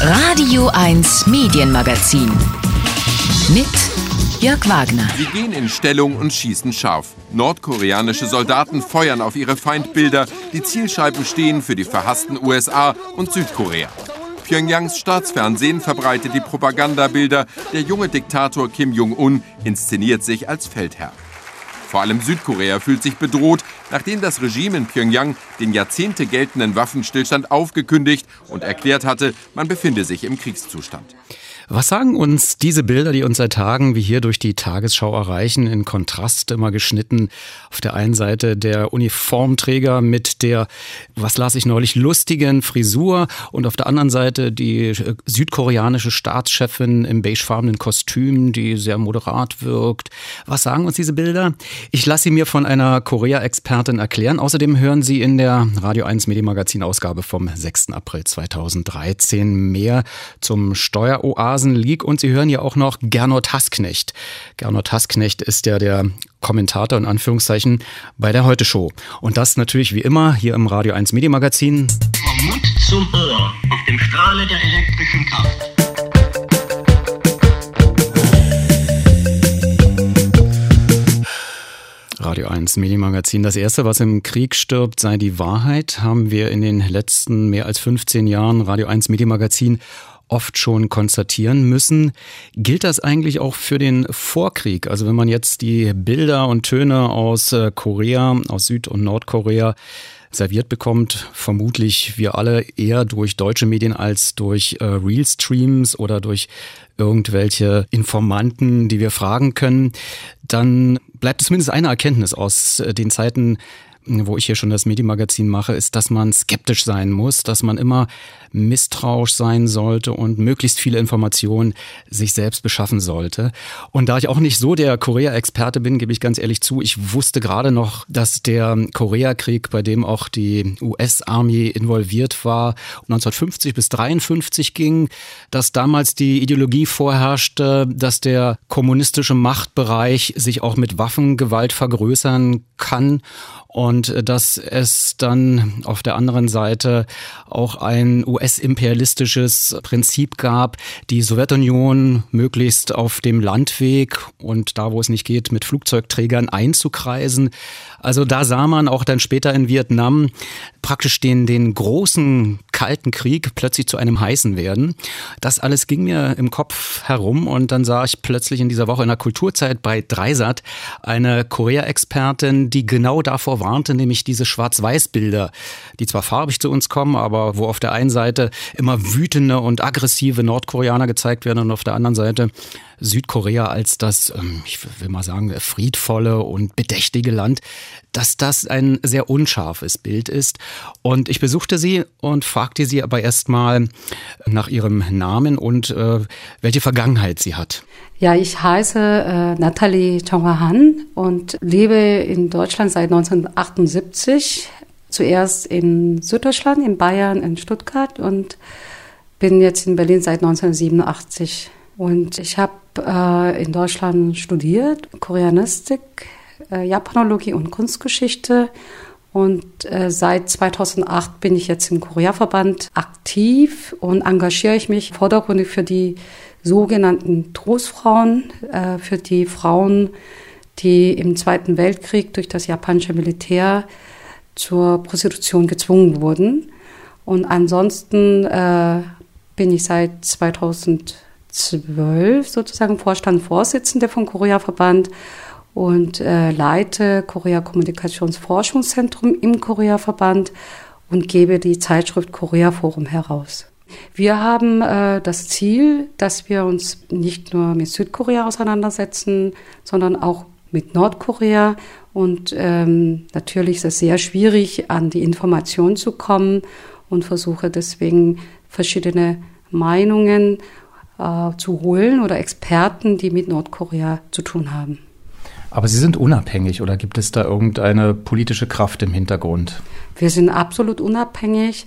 Radio 1 Medienmagazin mit Jörg Wagner. Sie gehen in Stellung und schießen scharf. Nordkoreanische Soldaten feuern auf ihre Feindbilder. Die Zielscheiben stehen für die verhassten USA und Südkorea. Pyongyangs Staatsfernsehen verbreitet die Propagandabilder. Der junge Diktator Kim Jong-un inszeniert sich als Feldherr. Vor allem Südkorea fühlt sich bedroht, nachdem das Regime in Pyongyang den Jahrzehnte geltenden Waffenstillstand aufgekündigt und erklärt hatte, man befinde sich im Kriegszustand. Was sagen uns diese Bilder, die uns seit Tagen wie hier durch die Tagesschau erreichen, in Kontrast immer geschnitten? Auf der einen Seite der Uniformträger mit der, was las ich neulich, lustigen Frisur und auf der anderen Seite die südkoreanische Staatschefin im beigefarbenen Kostüm, die sehr moderat wirkt. Was sagen uns diese Bilder? Ich lasse sie mir von einer Korea-Expertin erklären. Außerdem hören Sie in der Radio 1 Medienmagazin-Ausgabe vom 6. April 2013 mehr zum Steueroasen League und Sie hören ja auch noch Gernot Hassknecht. Gernot Hassknecht ist ja der Kommentator in Anführungszeichen bei der Heute-Show. Und das natürlich wie immer hier im Radio 1 Medienmagazin. Vom Mund zum Ohr, auf dem Strahle der elektrischen Kraft. Radio 1 Medienmagazin. Das erste, was im Krieg stirbt, sei die Wahrheit, haben wir in den letzten mehr als 15 Jahren Radio 1 Medienmagazin oft schon konstatieren müssen. Gilt das eigentlich auch für den Vorkrieg? Also wenn man jetzt die Bilder und Töne aus Korea, aus Süd- und Nordkorea serviert bekommt, vermutlich wir alle eher durch deutsche Medien als durch Real-Streams oder durch irgendwelche Informanten, die wir fragen können, dann bleibt zumindest eine Erkenntnis aus den Zeiten, wo ich hier schon das Medienmagazin mache, ist, dass man skeptisch sein muss, dass man immer misstrauisch sein sollte und möglichst viele Informationen sich selbst beschaffen sollte. Und da ich auch nicht so der Korea-Experte bin, gebe ich ganz ehrlich zu, ich wusste gerade noch, dass der Koreakrieg, bei dem auch die US-Army involviert war, 1950 bis 1953 ging, dass damals die Ideologie vorherrschte, dass der kommunistische Machtbereich sich auch mit Waffengewalt vergrößern kann und dass es dann auf der anderen Seite auch ein US-imperialistisches Prinzip gab, die Sowjetunion möglichst auf dem Landweg und da, wo es nicht geht, mit Flugzeugträgern einzukreisen. Also da sah man auch dann später in Vietnam praktisch den großen Kalten Krieg plötzlich zu einem heißen werden. Das alles ging mir im Kopf herum und dann sah ich plötzlich in dieser Woche in der Kulturzeit bei Dreisat eine Korea-Expertin, die genau davor warnte, nämlich diese Schwarz-Weiß-Bilder, die zwar farbig zu uns kommen, aber wo auf der einen Seite immer wütende und aggressive Nordkoreaner gezeigt werden und auf der anderen Seite Südkorea als das, ich will mal sagen, friedvolle und bedächtige Land, dass das ein sehr unscharfes Bild ist. Und ich besuchte sie und fragte sie aber erstmal nach ihrem Namen und welche Vergangenheit sie hat. Ja, ich heiße Nathalie Chonghwa Han und lebe in Deutschland seit 1978. Zuerst in Süddeutschland, in Bayern, in Stuttgart und bin jetzt in Berlin seit 1987. Und ich habe in Deutschland studiert, Koreanistik, Japanologie und Kunstgeschichte. Und seit 2008 bin ich jetzt im Korea-Verband aktiv und engagiere ich mich vordergründig für die sogenannten Trostfrauen, für die Frauen, die im Zweiten Weltkrieg durch das japanische Militär zur Prostitution gezwungen wurden. Und ansonsten bin ich seit 2012 sozusagen Vorsitzende vom Korea-Verband und leite Korea-Kommunikationsforschungszentrum im Korea-Verband und gebe die Zeitschrift Korea-Forum heraus. Wir haben das Ziel, dass wir uns nicht nur mit Südkorea auseinandersetzen, sondern auch mit Nordkorea. Und natürlich ist es sehr schwierig, an die Information zu kommen und versuche deswegen verschiedene Meinungen zu holen oder Experten, die mit Nordkorea zu tun haben. Aber Sie sind unabhängig oder gibt es da irgendeine politische Kraft im Hintergrund? Wir sind absolut unabhängig.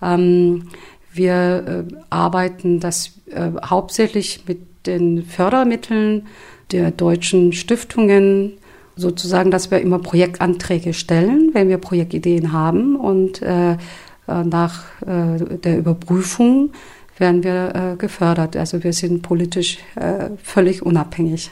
Wir arbeiten hauptsächlich mit den Fördermitteln der deutschen Stiftungen, sozusagen, dass wir immer Projektanträge stellen, wenn wir Projektideen haben und nach der Überprüfung werden wir gefördert. Also wir sind politisch völlig unabhängig.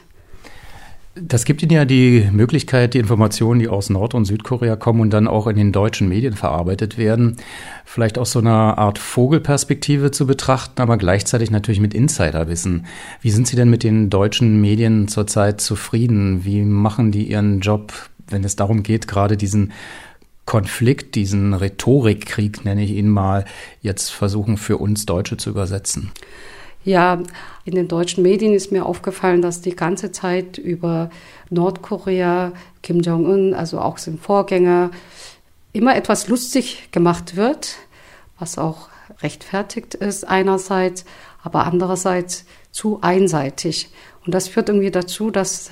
Das gibt Ihnen ja die Möglichkeit, die Informationen, die aus Nord- und Südkorea kommen und dann auch in den deutschen Medien verarbeitet werden, vielleicht aus so einer Art Vogelperspektive zu betrachten, aber gleichzeitig natürlich mit Insiderwissen. Wie sind Sie denn mit den deutschen Medien zurzeit zufrieden? Wie machen die ihren Job, wenn es darum geht, gerade diesen Konflikt, diesen Rhetorikkrieg, nenne ich ihn mal, jetzt versuchen für uns Deutsche zu übersetzen? Ja, in den deutschen Medien ist mir aufgefallen, dass die ganze Zeit über Nordkorea, Kim Jong-un, also auch sein Vorgänger, immer etwas lustig gemacht wird, was auch rechtfertigt ist einerseits, aber andererseits zu einseitig. Und das führt irgendwie dazu, dass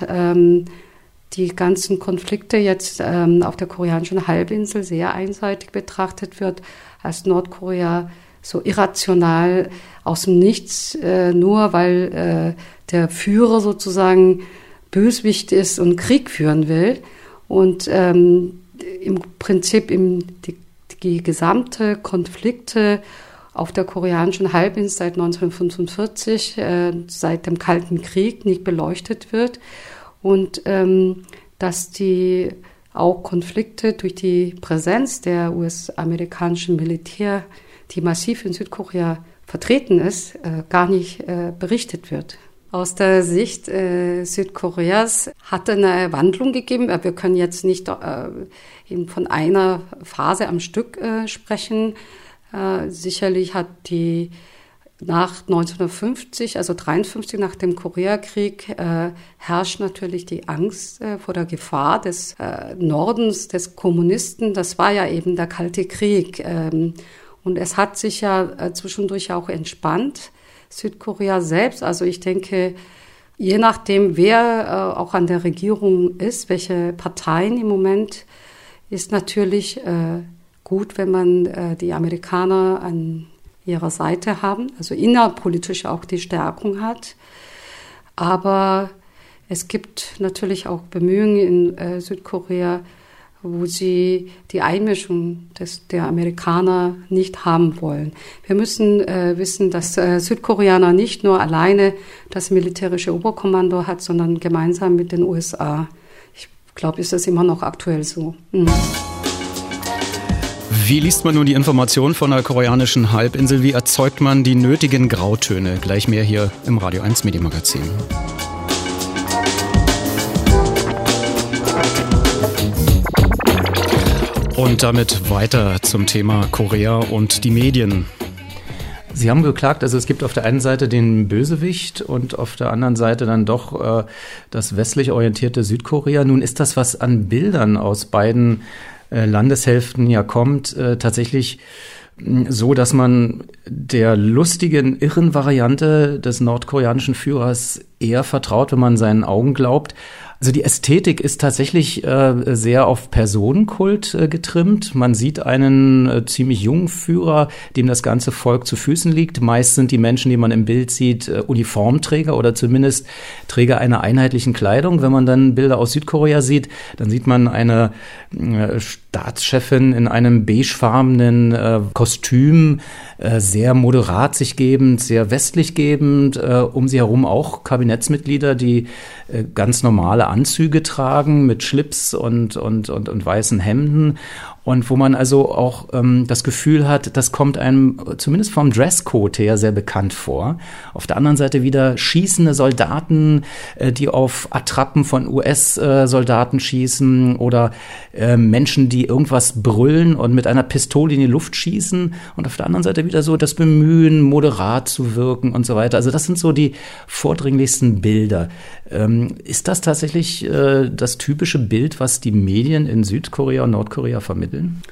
die ganzen Konflikte jetzt auf der koreanischen Halbinsel sehr einseitig betrachtet wird, als Nordkorea so irrational aus dem Nichts, nur weil der Führer sozusagen Bösewicht ist und Krieg führen will. Und im Prinzip die gesamte Konflikte auf der koreanischen Halbinsel seit 1945, seit dem Kalten Krieg nicht beleuchtet wird. Und dass die auch Konflikte durch die Präsenz der US-amerikanischen Militär, die massiv in Südkorea vertreten ist, gar nicht berichtet wird. Aus der Sicht Südkoreas hat es eine Wandlung gegeben. Wir können jetzt nicht von einer Phase am Stück sprechen. Sicherlich hat die nach 1950, also 1953, nach dem Koreakrieg, herrscht natürlich die Angst vor der Gefahr des Nordens, des Kommunisten. Das war ja eben der Kalte Krieg. Und es hat sich ja zwischendurch auch entspannt, Südkorea selbst. Also ich denke, je nachdem, wer auch an der Regierung ist, welche Parteien im Moment, ist natürlich gut, wenn man die Amerikaner an ihrer Seite haben, also innerpolitisch auch die Stärkung hat. Aber es gibt natürlich auch Bemühungen in Südkorea, wo sie die Einmischung der Amerikaner nicht haben wollen. Wir müssen wissen, dass Südkoreaner nicht nur alleine das militärische Oberkommando hat, sondern gemeinsam mit den USA. Ich glaube, ist das immer noch aktuell so. Wie liest man nun die Informationen von der koreanischen Halbinsel? Wie erzeugt man die nötigen Grautöne? Gleich mehr hier im Radio 1 Medienmagazin. Und damit weiter zum Thema Korea und die Medien. Sie haben geklagt, also es gibt auf der einen Seite den Bösewicht und auf der anderen Seite dann doch das westlich orientierte Südkorea. Nun ist das, was an Bildern aus beiden Landeshälften ja kommt, tatsächlich so, dass man der lustigen, irren Variante des nordkoreanischen Führers eher vertraut, wenn man seinen Augen glaubt. Also die Ästhetik ist tatsächlich sehr auf Personenkult getrimmt. Man sieht einen ziemlich jungen Führer, dem das ganze Volk zu Füßen liegt. Meist sind die Menschen, die man im Bild sieht, Uniformträger oder zumindest Träger einer einheitlichen Kleidung. Wenn man dann Bilder aus Südkorea sieht, dann sieht man eine Staatschefin in einem beigefarbenen Kostüm, sehr moderat sich gebend, sehr westlich gebend, um sie herum auch Kabinettsmitglieder, die ganz normale Anzüge tragen mit Schlips und weißen Hemden und wo man also auch das Gefühl hat, das kommt einem zumindest vom Dresscode her sehr bekannt vor. Auf der anderen Seite wieder schießende Soldaten, die auf Attrappen von US-Soldaten schießen oder Menschen, die irgendwas brüllen und mit einer Pistole in die Luft schießen und auf der anderen Seite wieder so das Bemühen, moderat zu wirken und so weiter. Also das sind so die vordringlichsten Bilder. Ist das tatsächlich das typische Bild, was die Medien in Südkorea und Nordkorea vermitteln?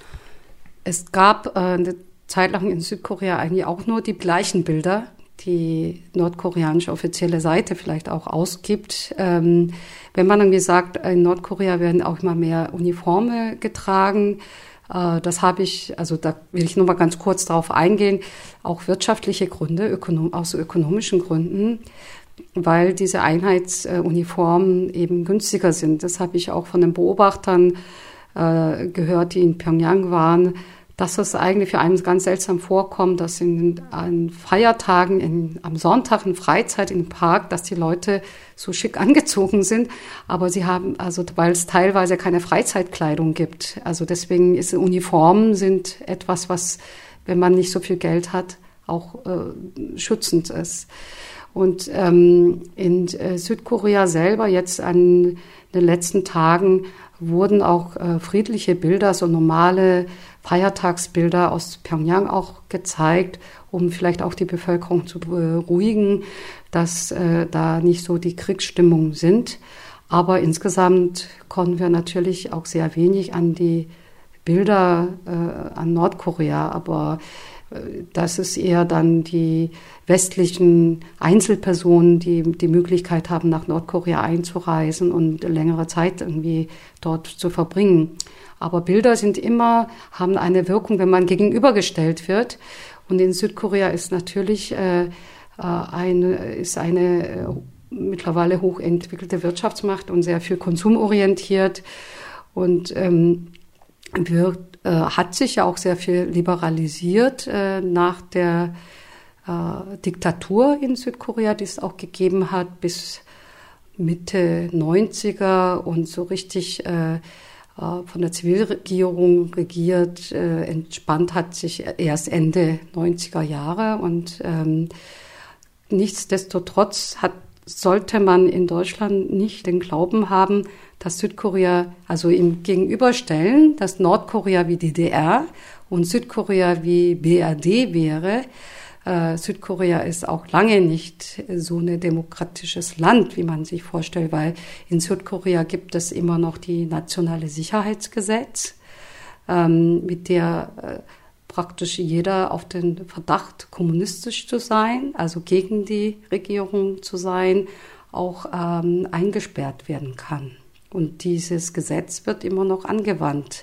Es gab eine Zeit lang in Südkorea eigentlich auch nur die gleichen Bilder, die nordkoreanische offizielle Seite vielleicht auch ausgibt. Wenn man dann gesagt, in Nordkorea werden auch immer mehr Uniforme getragen, das habe ich, also da will ich nur mal ganz kurz drauf eingehen, auch wirtschaftliche Gründe, aus ökonomischen Gründen, weil diese Einheitsuniformen eben günstiger sind. Das habe ich auch von den Beobachtern gehört, die in Pyongyang waren, dass es eigentlich für einen ganz seltsam vorkommt, dass an Feiertagen, am Sonntag in Freizeit im Park, dass die Leute so schick angezogen sind, aber sie haben, also weil es teilweise keine Freizeitkleidung gibt. Also deswegen ist Uniformen sind etwas, was, wenn man nicht so viel Geld hat, auch schützend ist. Und in Südkorea selber jetzt an den letzten Tagen wurden auch friedliche Bilder, so normale Feiertagsbilder aus Pyongyang auch gezeigt, um vielleicht auch die Bevölkerung zu beruhigen, dass da nicht so die Kriegsstimmung sind. Aber insgesamt konnten wir natürlich auch sehr wenig an die Bilder an Nordkorea, aber das ist eher dann die westlichen Einzelpersonen, die die Möglichkeit haben, nach Nordkorea einzureisen und längere Zeit irgendwie dort zu verbringen. Aber Bilder haben eine Wirkung, wenn man gegenübergestellt wird. Und in Südkorea ist natürlich eine mittlerweile hochentwickelte Wirtschaftsmacht und sehr viel konsumorientiert und hat sich ja auch sehr viel liberalisiert nach der Diktatur in Südkorea, die es auch gegeben hat bis Mitte 90er und so richtig von der Zivilregierung regiert, entspannt hat sich erst Ende 90er Jahre und nichtsdestotrotz sollte man in Deutschland nicht den Glauben haben, dass Südkorea, also im Gegenüberstellen, dass Nordkorea wie DDR und Südkorea wie BRD wäre. Südkorea ist auch lange nicht so ein demokratisches Land, wie man sich vorstellt, weil in Südkorea gibt es immer noch die nationale Sicherheitsgesetz, mit der praktisch jeder auf den Verdacht, kommunistisch zu sein, also gegen die Regierung zu sein, auch eingesperrt werden kann. Und dieses Gesetz wird immer noch angewandt.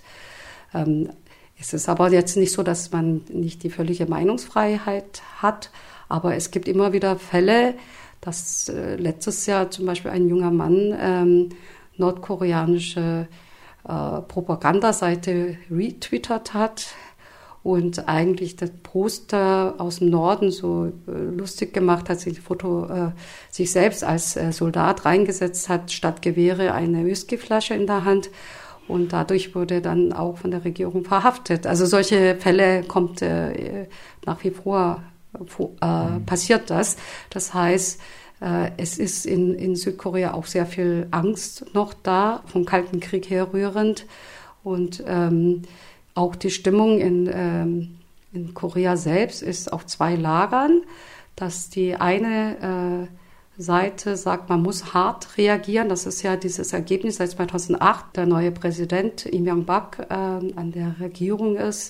Es ist aber jetzt nicht so, dass man nicht die völlige Meinungsfreiheit hat, aber es gibt immer wieder Fälle, dass letztes Jahr zum Beispiel ein junger Mann nordkoreanische Propagandaseite retweetet hat und eigentlich das Poster aus dem Norden so lustig gemacht hat, sich selbst als Soldat reingesetzt hat, statt Gewehre eine Whiskyflasche in der Hand. Und dadurch wurde dann auch von der Regierung verhaftet. Also solche Fälle kommt nach wie vor passiert das. Das heißt, es ist in Südkorea auch sehr viel Angst noch da, vom Kalten Krieg herrührend. Und auch die Stimmung in Korea selbst ist auf zwei Lagern, dass die eine Seite sagt, man muss hart reagieren. Das ist ja dieses Ergebnis seit 2008, der neue Präsident Lee Myung-bak an der Regierung ist,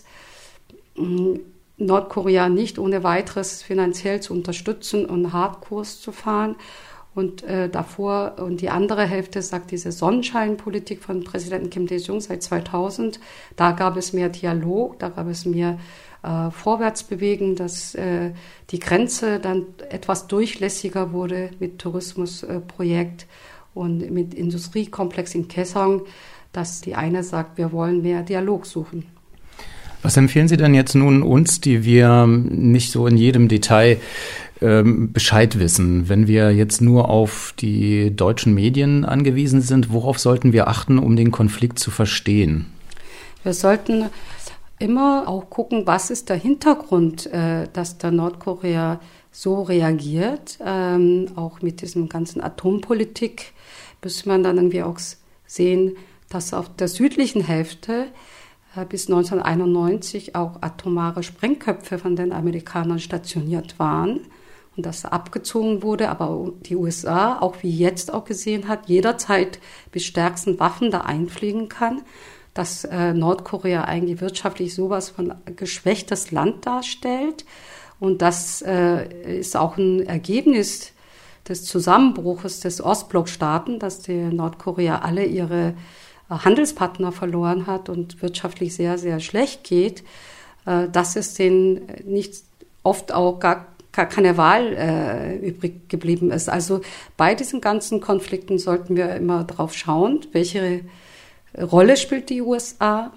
Nordkorea nicht ohne weiteres finanziell zu unterstützen und Hardkurs zu fahren. Und und die andere Hälfte sagt diese Sonnenscheinpolitik von Präsidenten Kim Dae-jung seit 2000. Da gab es mehr Dialog, da gab es mehr Vorwärtsbewegen, dass die Grenze dann etwas durchlässiger wurde mit Tourismusprojekt und mit Industriekomplex in Kaesong, dass die eine sagt, wir wollen mehr Dialog suchen. Was empfehlen Sie denn jetzt nun uns, die wir nicht so in jedem Detail Bescheid wissen? Wenn wir jetzt nur auf die deutschen Medien angewiesen sind, worauf sollten wir achten, um den Konflikt zu verstehen? Wir sollten immer auch gucken, was ist der Hintergrund, dass der Nordkorea so reagiert. Auch mit diesem ganzen Atompolitik müsste man dann irgendwie auch sehen, dass auf der südlichen Hälfte bis 1991 auch atomare Sprengköpfe von den Amerikanern stationiert waren und das abgezogen wurde, aber die USA, auch wie jetzt auch gesehen hat, jederzeit mit stärksten Waffen da einfliegen kann, dass Nordkorea eigentlich wirtschaftlich sowas von geschwächtes Land darstellt. Und das ist auch ein Ergebnis des Zusammenbruches des Ostblockstaaten, dass die Nordkorea alle ihre Handelspartner verloren hat und wirtschaftlich sehr, sehr schlecht geht, dass es denen nicht oft auch gar keine Wahl übrig geblieben ist. Also bei diesen ganzen Konflikten sollten wir immer drauf schauen, welche Rolle spielt die USA,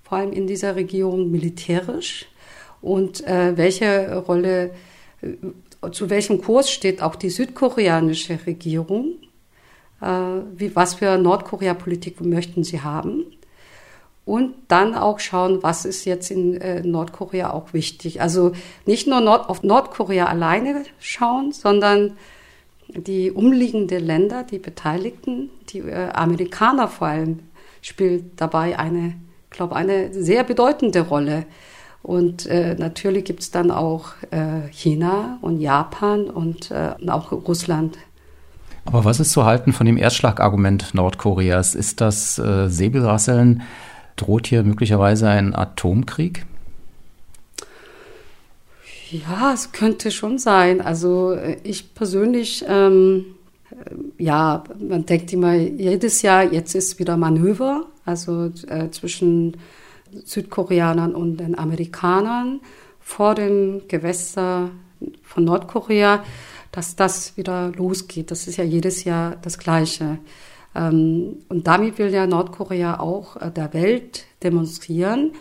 vor allem in dieser Regierung militärisch und welche Rolle, zu welchem Kurs steht auch die südkoreanische Regierung, was für Nordkorea-Politik möchten sie haben. Und dann auch schauen, was ist jetzt in Nordkorea auch wichtig. Also nicht nur auf Nordkorea alleine schauen, sondern die umliegenden Länder, die Beteiligten, die Amerikaner vor allem, spielt dabei eine sehr bedeutende Rolle. Und natürlich gibt es dann auch China und Japan und auch Russland. Aber was ist zu halten von dem Erstschlagargument Nordkoreas? Ist das Säbelrasseln? Droht hier möglicherweise ein Atomkrieg? Ja, es könnte schon sein. Also ich persönlich, man denkt immer jedes Jahr, jetzt ist wieder Manöver, also zwischen Südkoreanern und den Amerikanern vor dem Gewässer von Nordkorea, dass das wieder losgeht. Das ist ja jedes Jahr das Gleiche. Und damit will ja Nordkorea auch der Welt demonstrieren.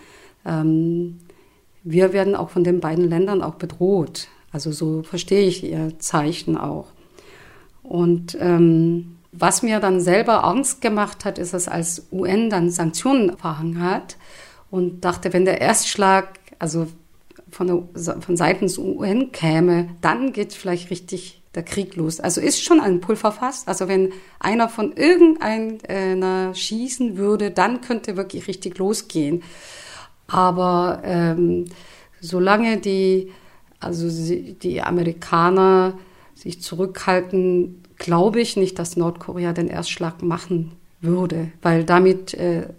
Wir werden auch von den beiden Ländern auch bedroht. Also so verstehe ich ihr Zeichen auch. Und was mir dann selber Angst gemacht hat, ist, dass als UN dann Sanktionen verhangen hat und dachte, wenn der Erstschlag also von seitens UN käme, dann geht vielleicht richtig der Krieg los. Also ist schon ein Pulverfass. Also wenn einer von irgendeiner schießen würde, dann könnte wirklich richtig losgehen. Aber solange die Amerikaner sich zurückhalten, glaube ich nicht, dass Nordkorea den Erstschlag machen würde. Weil damit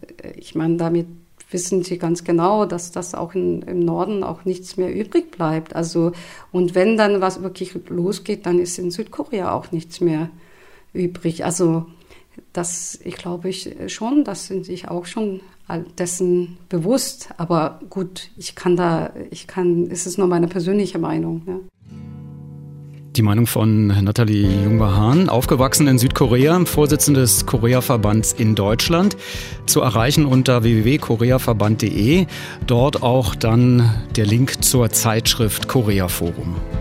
wissen sie ganz genau, dass das auch im Norden auch nichts mehr übrig bleibt. Also, und wenn dann was wirklich losgeht, dann ist in Südkorea auch nichts mehr übrig. Also, ich glaube schon, das sind sich auch schon dessen bewusst. Aber gut, es ist nur meine persönliche Meinung, ja. Die Meinung von Nathalie Jungwa-Hahn, aufgewachsen in Südkorea, Vorsitzende des Korea-Verbands in Deutschland, zu erreichen unter www.koreaverband.de. Dort auch dann der Link zur Zeitschrift Korea Forum.